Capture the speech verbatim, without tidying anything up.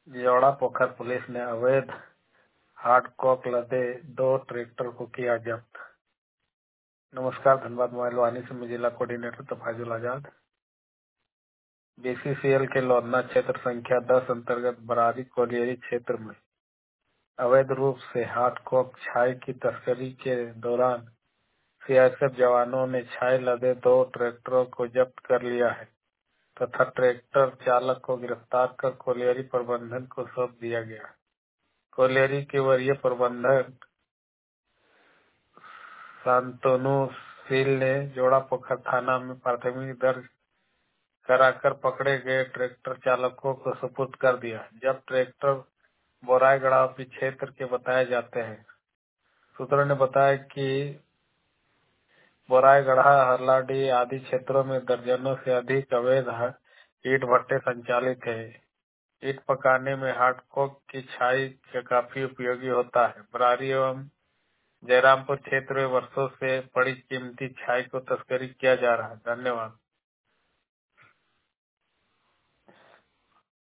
जियोड़ा पोखर पुलिस ने अवैध हार्ड कॉक लदे दो ट्रैक्टर को किया जब्त। नमस्कार, धनबाद मोबाइल वाणी से मैं जिला कोऑर्डिनेटर तफाजुल आजाद। बीसीसीएल के लोधना क्षेत्र संख्या दस अंतर्गत बरारी कोलियरी क्षेत्र में अवैध रूप से हार्ड कॉक छाई की तस्करी के दौरान सीआरपीएफ जवानों ने छाई लदे दो ट्रैक्टरों को जब्त कर लिया है तथा ट्रैक्टर चालक को गिरफ्तार कर कोलियरी प्रबंधन को सौंप दिया गया। कोलियरी के वरीय प्रबंधक शांतनु सील ने जोड़ा पोखर थाना में प्राथमिकी दर्ज कराकर पकड़े गए ट्रैक्टर चालकों को सुपुर्द कर दिया। जब ट्रैक्टर बोराईगढ़ा क्षेत्र के बताए जाते हैं। सूत्रों ने बताया कि बोराईगढ़ा, हरलाडी आदि क्षेत्रों में दर्जनों से अधिक अवैध ईंट भट्टे संचालित है। ईंट पकाने में हार्ड कॉक की छाई काफी उपयोगी होता है। बरारी एवं जयरामपुर क्षेत्र में वर्षों से बड़ी कीमती छाई को तस्करी किया जा रहा है। धन्यवाद।